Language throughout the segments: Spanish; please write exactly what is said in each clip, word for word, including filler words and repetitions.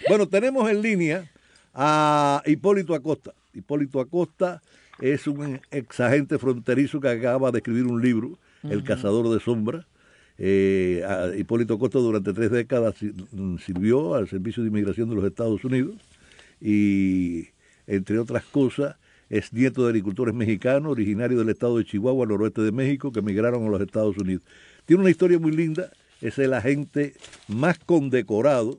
Bueno, tenemos en línea a Hipólito Acosta. Hipólito Acosta es un exagente fronterizo que acaba de escribir un libro, uh-huh. El Cazador de Sombras. Eh, Hipólito Acosta durante tres décadas sirvió al Servicio de Inmigración de los Estados Unidos y, entre otras cosas, es nieto de agricultores mexicanos, originario del estado de Chihuahua, al noroeste de México, que emigraron a los Estados Unidos. Tiene una historia muy linda, es el agente más condecorado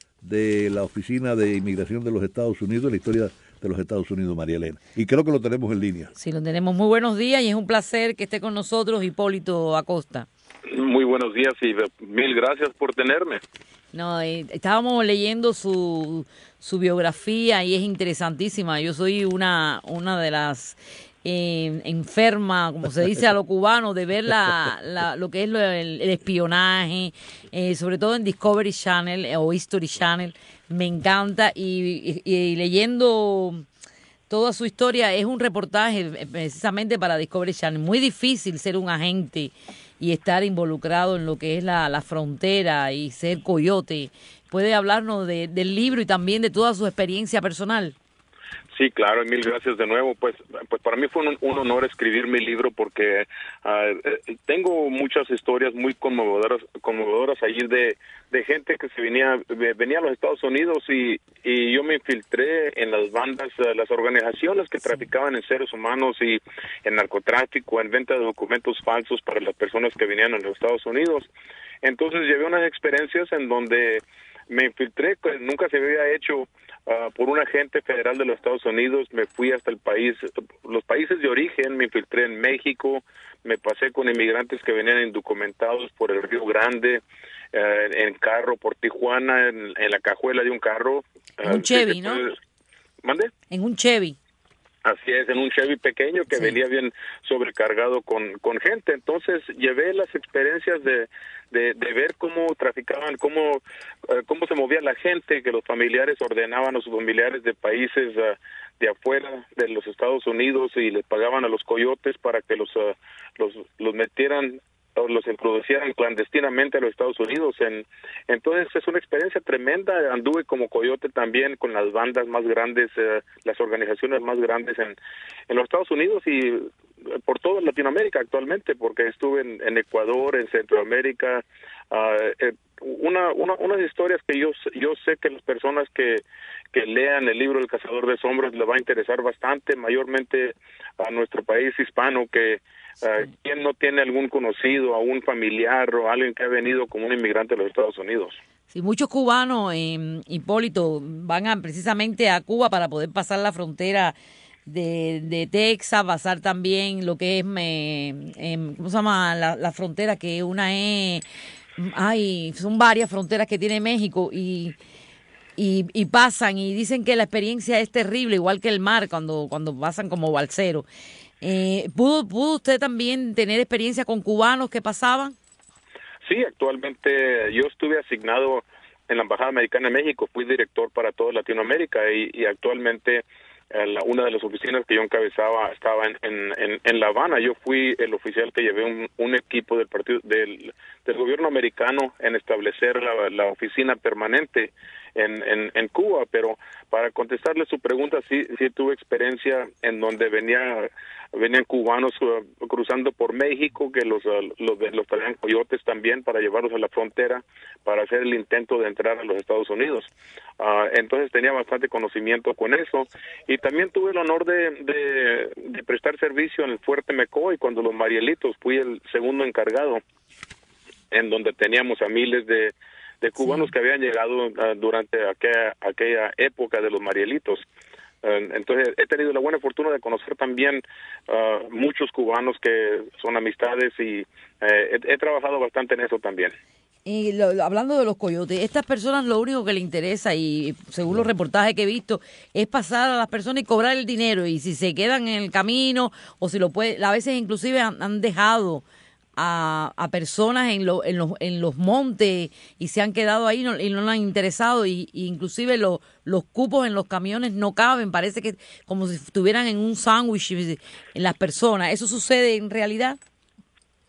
de la Oficina de Inmigración de los Estados Unidos, la historia de los Estados Unidos, María Elena. Y creo que lo tenemos en línea. Sí, lo tenemos. Muy buenos días y es un placer que esté con nosotros Hipólito Acosta. Muy buenos días y mil gracias por tenerme. No, eh, estábamos leyendo su, su biografía y es interesantísima. Yo soy una, una de las eh, enfermas, como se dice a los cubanos, de ver la, la, lo que es lo, el, el espionaje, eh, sobre todo en Discovery Channel eh, o History Channel. Me encanta y, y, y leyendo toda su historia es un reportaje precisamente para Discovery Channel. Muy difícil ser un agente y estar involucrado en lo que es la, la frontera y ser coyote. ¿Puede hablarnos de, del libro y también de toda su experiencia personal? Sí, claro, y mil gracias de nuevo. Pues, pues para mí fue un, un honor escribir mi libro porque uh, tengo muchas historias muy conmovedoras, conmovedoras allí de, de gente que se venía venía a los Estados Unidos y, y yo me infiltré en las bandas, uh, las organizaciones que traficaban en seres humanos y en narcotráfico, en venta de documentos falsos para las personas que venían a los Estados Unidos. Entonces llevé unas experiencias en donde me infiltré, que nunca se había hecho Uh, por un agente federal de los Estados Unidos. Me fui hasta el país, los países de origen, me infiltré en México, me pasé con inmigrantes que venían indocumentados por el Río Grande, uh, en carro por Tijuana, en, en la cajuela de un carro. En uh, un Chevy, ¿no? Puede... ¿Mande? En un Chevy. Así es, en un Chevy pequeño que sí. venía bien sobrecargado con, con gente. Entonces llevé las experiencias de, de, de ver cómo traficaban, cómo, uh, cómo se movía la gente, que los familiares ordenaban a sus familiares de países uh, de afuera de los Estados Unidos y les pagaban a los coyotes para que los, uh, los, los metieran o los introducieran clandestinamente a los Estados Unidos. En, entonces es una experiencia tremenda. Anduve como coyote también con las bandas más grandes, eh, las organizaciones más grandes en, en los Estados Unidos y por toda Latinoamérica actualmente, porque estuve en, en Ecuador, en Centroamérica. Uh, eh, una, una unas historias que yo yo sé que las personas que que lean el libro El Cazador de Sombras les va a interesar bastante, mayormente a nuestro país hispano, que Uh, ¿quién no tiene algún conocido, a un familiar o alguien que ha venido como un inmigrante a los Estados Unidos? Sí, muchos cubanos, eh, Hipólito, van a, precisamente a Cuba para poder pasar la frontera de, de Texas, pasar también lo que es, eh, eh, ¿cómo se llama? La, la frontera que una es, ay, son varias fronteras que tiene México y... Y, y pasan y dicen que la experiencia es terrible, igual que el mar, cuando, cuando pasan como balseros. Eh, ¿pudo, ¿Pudo usted también tener experiencia con cubanos que pasaban? Sí, actualmente yo estuve asignado en la Embajada Americana en México, fui director para toda Latinoamérica y, y actualmente la, una de las oficinas que yo encabezaba estaba en, en, en La Habana. Yo fui el oficial que llevé un, un equipo del partido del, del gobierno americano en establecer la, la oficina permanente en, en, en Cuba, pero para contestarle su pregunta, sí, sí tuve experiencia en donde venía venían cubanos uh, cruzando por México, que los uh, los, los traían coyotes también para llevarlos a la frontera, para hacer el intento de entrar a los Estados Unidos. Uh, entonces tenía bastante conocimiento con eso, y también tuve el honor de, de, de prestar servicio en el Fuerte McCoy cuando los Marielitos, fui el segundo encargado, en donde teníamos a miles de de cubanos sí. que habían llegado uh, durante aquella, aquella época de los Marielitos. Uh, entonces he tenido la buena fortuna de conocer también uh, muchos cubanos que son amistades y uh, he, he trabajado bastante en eso también. Y lo, hablando de los coyotes, estas personas lo único que les interesa, y según los reportajes que he visto, es pasar a las personas y cobrar el dinero, y si se quedan en el camino o si lo puede, a veces inclusive han, han dejado A, a personas en, lo, en, los, en los montes y se han quedado ahí no, y no les han interesado y, y inclusive lo, los cupos en los camiones no caben, parece que como si estuvieran en un sándwich en las personas. ¿Eso sucede en realidad?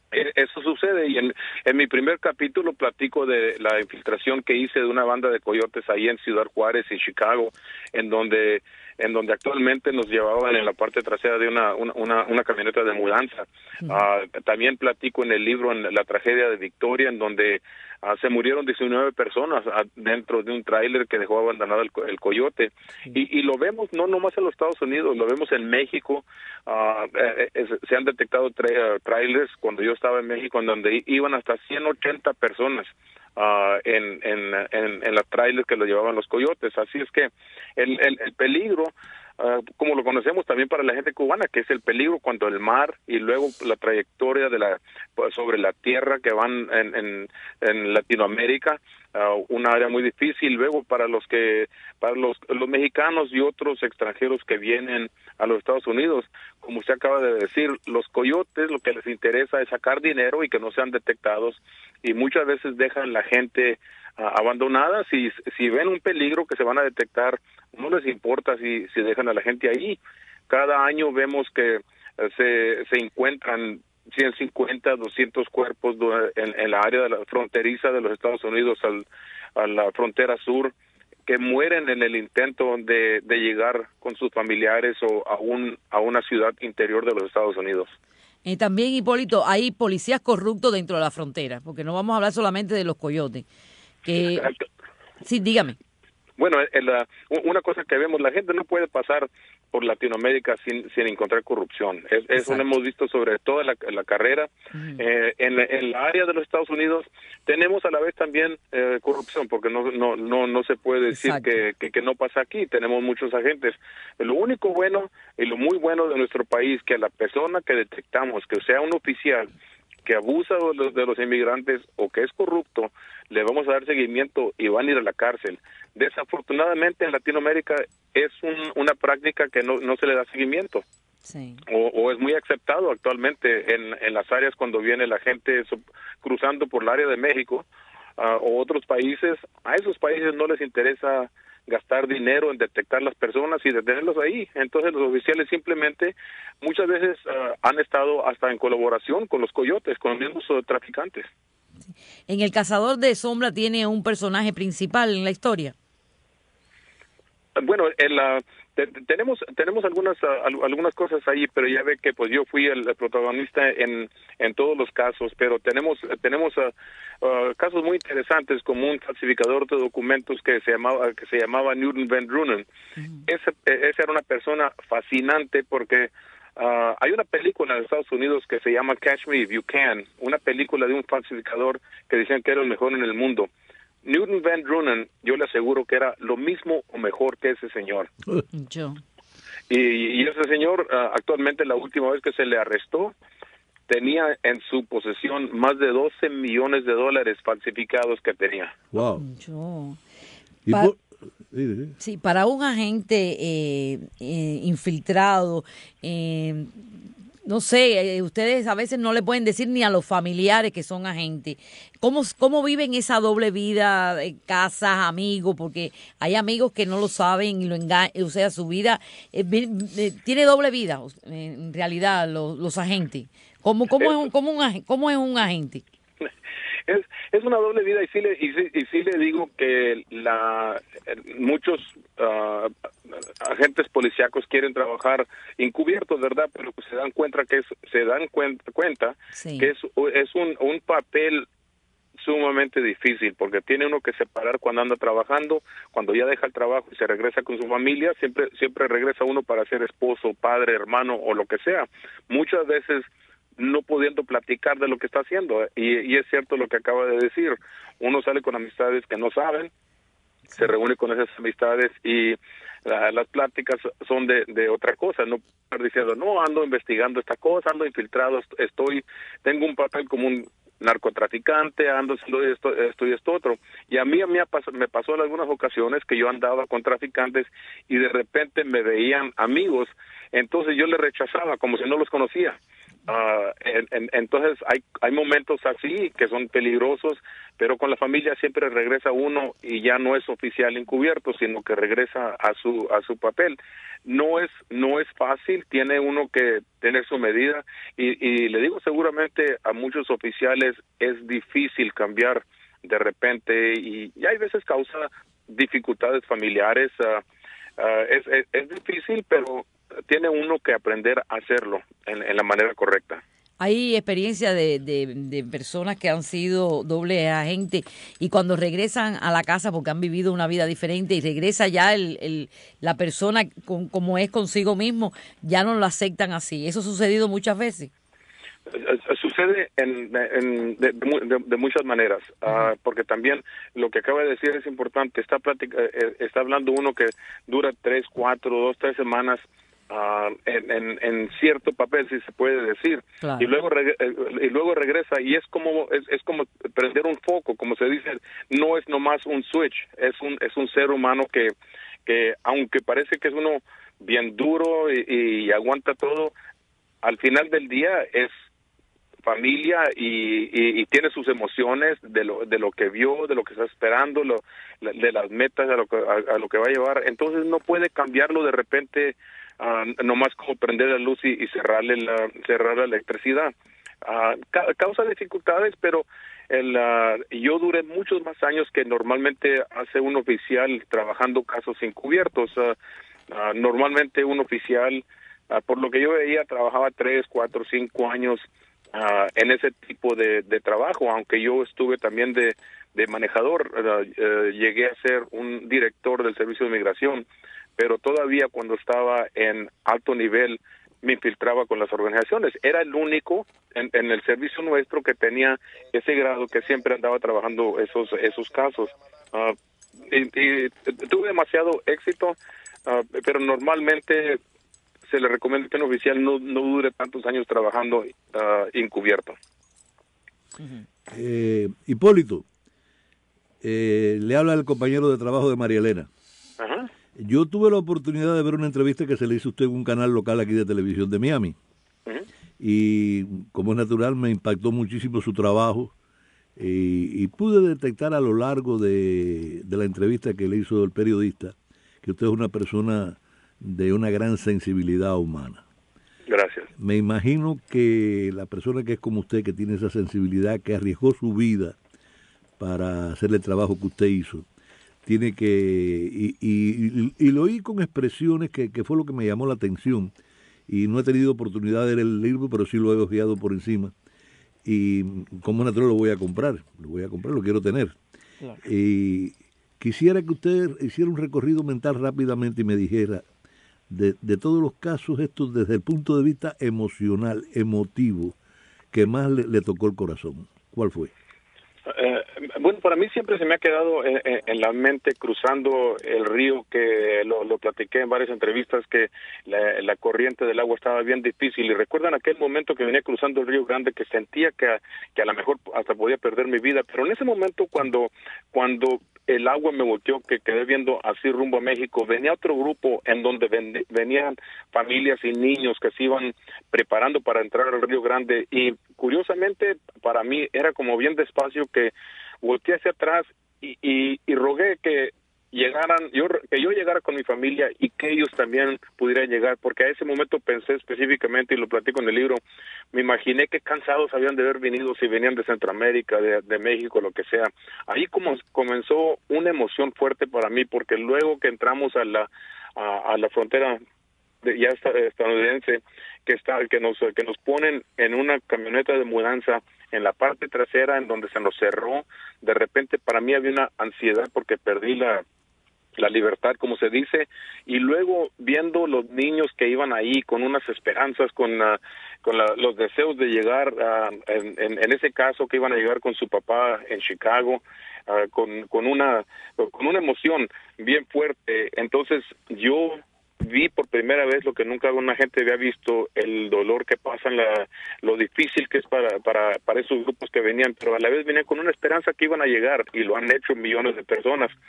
Eso sucede, y en, en mi primer capítulo platico de la infiltración que hice de una banda de coyotes ahí en Ciudad Juárez y Chicago, en donde en donde actualmente nos llevaban en la parte trasera de una una, una camioneta de mudanza. Uh, también platico en el libro en la tragedia de Victoria, en donde uh, se murieron diecinueve personas uh, dentro de un tráiler que dejó abandonado el, el coyote. Sí. Y, y lo vemos no nomás en los Estados Unidos, lo vemos en México. Uh, eh, eh, se han detectado tra- uh, trailers cuando yo estaba en México, en donde iban hasta ciento ochenta personas. Uh, en, en, en, en las trailers que lo llevaban los coyotes. Así es que el, el, el peligro, uh, como lo conocemos también para la gente cubana, que es el peligro cuando el mar y luego la trayectoria de la pues, sobre la tierra que van en, en, en Latinoamérica, uh, un área muy difícil. Luego para los que para los, los mexicanos y otros extranjeros que vienen a los Estados Unidos, como usted acaba de decir, los coyotes lo que les interesa es sacar dinero y que no sean detectados, y muchas veces dejan la gente uh, abandonada. Si si ven un peligro que se van a detectar, no les importa si si dejan a la gente ahí. Cada año vemos que uh, se se encuentran ciento cincuenta, doscientos cuerpos en, en la área de la fronteriza de los Estados Unidos al, a la frontera sur, que mueren en el intento de, de llegar con sus familiares o a un a una ciudad interior de los Estados Unidos. Eh, también, Hipólito, hay policías corruptos dentro de la frontera, porque no vamos a hablar solamente de los coyotes. Que... Sí, dígame. Bueno, el, uh, una cosa que vemos, la gente no puede pasar por Latinoamérica sin sin encontrar corrupción. Es, eso lo hemos visto sobre toda la, la carrera. Uh-huh. Eh, en, en la área de los Estados Unidos tenemos a la vez también eh, corrupción, porque no no no no se puede decir que, que, que no pasa aquí. Tenemos muchos agentes. Lo único bueno y lo muy bueno de nuestro país, que a la persona que detectamos, que sea un oficial que abusa de los, de los inmigrantes o que es corrupto, le vamos a dar seguimiento y van a ir a la cárcel. Desafortunadamente en Latinoamérica es un, una práctica que no, no se le da seguimiento. Sí. O, o es muy aceptado actualmente en, en las áreas cuando viene la gente sub, cruzando por el área de México uh, o otros países. A esos países no les interesa gastar dinero en detectar las personas y detenerlos ahí. Entonces los oficiales simplemente muchas veces uh, han estado hasta en colaboración con los coyotes, con los mismos uh, traficantes. En El Cazador de Sombra tiene un personaje principal en la historia. Bueno, el, uh, te, tenemos tenemos algunas uh, algunas cosas ahí, pero ya ve que pues yo fui el, el protagonista en en todos los casos, pero tenemos tenemos uh, uh, casos muy interesantes, como un falsificador de documentos que se llamaba que se llamaba Newton Van Drunen. Uh-huh. Ese esa era una persona fascinante porque uh, hay una película en Estados Unidos que se llama Catch Me If You Can, una película de un falsificador que decían que era el mejor en el mundo. Newton Van Drunen, yo le aseguro que era lo mismo o mejor que ese señor. Yo. Y, y ese señor, uh, actualmente, la última vez que se le arrestó, tenía en su posesión más de doce millones de dólares falsificados que tenía. Wow. Yo. Pa- sí, para un agente eh, eh, infiltrado, eh, no sé, ustedes a veces no le pueden decir ni a los familiares que son agentes. ¿Cómo, cómo viven esa doble vida, de casas, amigos? Porque hay amigos que no lo saben y lo engañan, o sea, su vida eh, eh, tiene doble vida, en realidad, los, los agentes. ¿Cómo, cómo, es un, cómo, un, ¿Cómo es un agente? Es, es una doble vida y sí le, y sí, y sí le digo que la muchos uh, agentes policíacos quieren trabajar encubiertos, ¿verdad? Pero pues se dan cuenta que es, se dan cuenta, cuenta sí. que es, es un, un papel sumamente difícil, porque tiene uno que separar cuando anda trabajando, cuando ya deja el trabajo y se regresa con su familia, siempre siempre regresa uno para ser esposo, padre, hermano o lo que sea. Muchas veces no pudiendo platicar de lo que está haciendo, y, y es cierto lo que acaba de decir, uno sale con amistades que no saben, sí. se reúne con esas amistades y la, las pláticas son de, de otra cosa, no estar diciendo, no, ando investigando esta cosa, ando infiltrado, estoy, tengo un papel como un narcotraficante, ando haciendo esto, esto y esto otro. Y a mí, a mí me pasó en algunas ocasiones que yo andaba con traficantes y de repente me veían amigos, entonces yo les rechazaba como si no los conocía. Uh, en, en, entonces hay hay momentos así que son peligrosos, pero con la familia siempre regresa uno y ya no es oficial encubierto, sino que regresa a su a su papel. No es no es fácil, tiene uno que tener su medida y, y le digo, seguramente a muchos oficiales es difícil cambiar de repente y, y hay veces causa dificultades familiares. Uh, uh, es, es es difícil, pero tiene uno que aprender a hacerlo en, en la manera correcta. Hay experiencia de, de, de personas que han sido doble agente y cuando regresan a la casa porque han vivido una vida diferente y regresa ya el, el, la persona con, como es consigo mismo, ya no lo aceptan así. ¿Eso ha sucedido muchas veces? Sucede en, en de, de, de muchas maneras, uh, porque también lo que acaba de decir es importante. Está, platica, eh, está hablando uno que dura tres, cuatro, dos, tres semanas Uh, en, en, en cierto papel, si se puede decir, claro. y luego reg y luego regresa y es como es, es como prender un foco, como se dice, no es nomás un switch, es un es un ser humano que que aunque parece que es uno bien duro y, y aguanta todo, al final del día es familia y, y, y tiene sus emociones de lo de lo que vio, de lo que está esperando, lo, de las metas a lo que a, a lo que va a llevar. Entonces no puede cambiarlo de repente. Uh, nomás como prender la luz y, y cerrarle la, cerrar la electricidad. Uh, ca causa dificultades, pero el, uh, yo duré muchos más años que normalmente hace un oficial trabajando casos encubiertos. Uh, uh, normalmente un oficial, uh, por lo que yo veía, trabajaba tres, cuatro, cinco años uh, en ese tipo de, de trabajo, aunque yo estuve también de, de manejador. Uh, uh, llegué a ser un director del Servicio de Migración, pero todavía cuando estaba en alto nivel me infiltraba con las organizaciones. Era el único en, en el servicio nuestro que tenía ese grado, que siempre andaba trabajando esos esos casos. Uh, y, y tuve demasiado éxito, uh, pero normalmente se le recomienda que un oficial no, no dure tantos años trabajando uh, encubierto. Eh, Hipólito, eh, le habla el compañero de trabajo de María Elena. Ajá. Yo tuve la oportunidad de ver una entrevista que se le hizo a usted en un canal local aquí de televisión de Miami. Uh-huh. Y como es natural, me impactó muchísimo su trabajo y, y pude detectar a lo largo de, de la entrevista que le hizo el periodista que usted es una persona de una gran sensibilidad humana. Gracias. Me imagino que la persona que es como usted, que tiene esa sensibilidad, que arriesgó su vida para hacer el trabajo que usted hizo, tiene que, y, y, y lo oí con expresiones que, que fue lo que me llamó la atención, y no he tenido oportunidad de leer el libro, pero sí lo he ojeado por encima, y como natural lo voy a comprar, lo voy a comprar, lo quiero tener. Claro. Y quisiera que usted hiciera un recorrido mental rápidamente y me dijera, de, de todos los casos estos, desde el punto de vista emocional, emotivo, que más le, le tocó el corazón, ¿cuál fue? Eh, bueno, para mí siempre se me ha quedado en, en la mente cruzando el río, que lo, lo platiqué en varias entrevistas, que la, la corriente del agua estaba bien difícil. Y recuerdan aquel momento que venía cruzando el río Grande, que sentía que a, que a lo mejor hasta podía perder mi vida. Pero en ese momento, cuando cuando el agua me volteó, que quedé viendo así rumbo a México, venía otro grupo en donde ven, venían familias y niños que se iban preparando para entrar al Río Grande, y curiosamente para mí era como bien despacio, que volteé hacia atrás y, y, y rogué que llegaran, yo que yo llegara con mi familia y que ellos también pudieran llegar, porque a ese momento pensé específicamente, y lo platico en el libro, me imaginé qué cansados habían de haber venido, si venían de Centroamérica, de, de México, lo que sea. Ahí como comenzó una emoción fuerte para mí, porque luego que entramos a la a, a la frontera de, ya estadounidense, que está que nos que nos ponen en una camioneta de mudanza en la parte trasera, en donde se nos cerró, de repente para mí había una ansiedad porque perdí la la libertad, como se dice, y luego viendo los niños que iban ahí con unas esperanzas, con uh, con la, los deseos de llegar, uh, en, en, en ese caso que iban a llegar con su papá en Chicago, uh, con con una con una emoción bien fuerte. Entonces yo vi por primera vez lo que nunca una gente había visto, el dolor que pasan, la, lo difícil que es para, para, para esos grupos que venían, pero a la vez venían con una esperanza que iban a llegar, y lo han hecho millones de personas.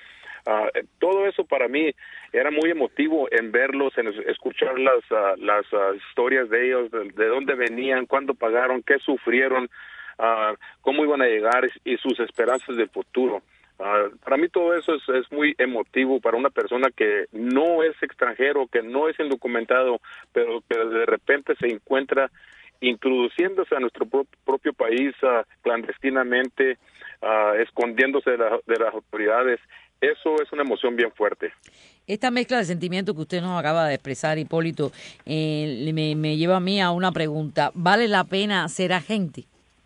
Uh, todo eso para mí era muy emotivo en verlos, en escuchar las, uh, las uh, historias de ellos, de, de dónde venían, cuándo pagaron, qué sufrieron, uh, cómo iban a llegar y sus esperanzas del futuro. Uh, para mí todo eso es, es muy emotivo para una persona que no es extranjero, que no es indocumentado, pero que de repente se encuentra introduciéndose a nuestro pro propio país uh, clandestinamente, uh, escondiéndose de, la, de las autoridades. Eso es una emoción bien fuerte. Esta mezcla de sentimientos que usted nos acaba de expresar, Hipólito, eh, me, me lleva a mí a una pregunta. ¿Vale la pena ser agente?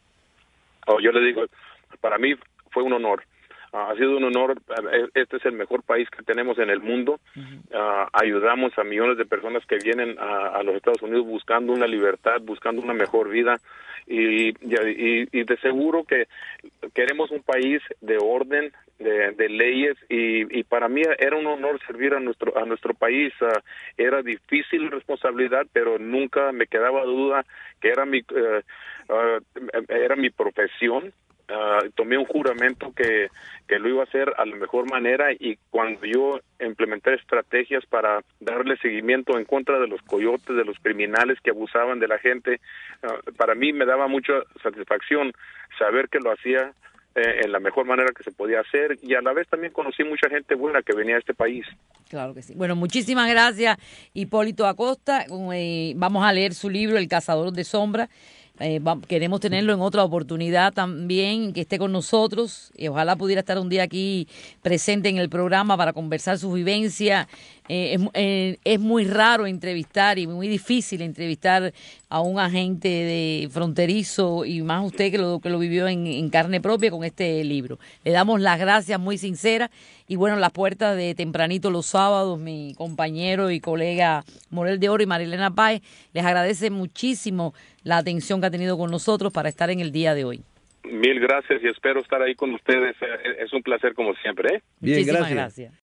Oh, yo le digo, para mí fue un honor. Uh, ha sido un honor. Este es el mejor país que tenemos en el mundo. Uh, uh, ayudamos a millones de personas que vienen a, a los Estados Unidos buscando una libertad, buscando una mejor vida. Y, y, y de seguro que queremos un país de orden, de, de leyes, y, y para mí era un honor servir a nuestro a nuestro país. Uh, era difícil responsabilidad, pero nunca me quedaba duda que era mi uh, uh, era mi profesión. Uh, tomé un juramento que, que lo iba a hacer a la mejor manera, y cuando yo implementé estrategias para darle seguimiento en contra de los coyotes, de los criminales que abusaban de la gente, uh, para mí me daba mucha satisfacción saber que lo hacía eh, en la mejor manera que se podía hacer, y a la vez también conocí mucha gente buena que venía a este país. Claro que sí. Bueno, muchísimas gracias, Hipólito Acosta. Eh, vamos a leer su libro, El Cazador de Sombras. Eh, va, queremos tenerlo en otra oportunidad también, que esté con nosotros, y ojalá pudiera estar un día aquí presente en el programa para conversar sus vivencias. Eh, es, eh, es muy raro entrevistar y muy difícil entrevistar a un agente de fronterizo, y más usted que lo, que lo vivió en, en carne propia con este libro. Le damos las gracias muy sinceras, y bueno, las puertas de tempranito los sábados, mi compañero y colega Morel de Oro y Marilena Páez les agradece muchísimo la atención que ha tenido con nosotros para estar en el día de hoy. Mil gracias y espero estar ahí con ustedes. Es un placer como siempre, ¿eh? Bien, Muchísimas gracias. gracias.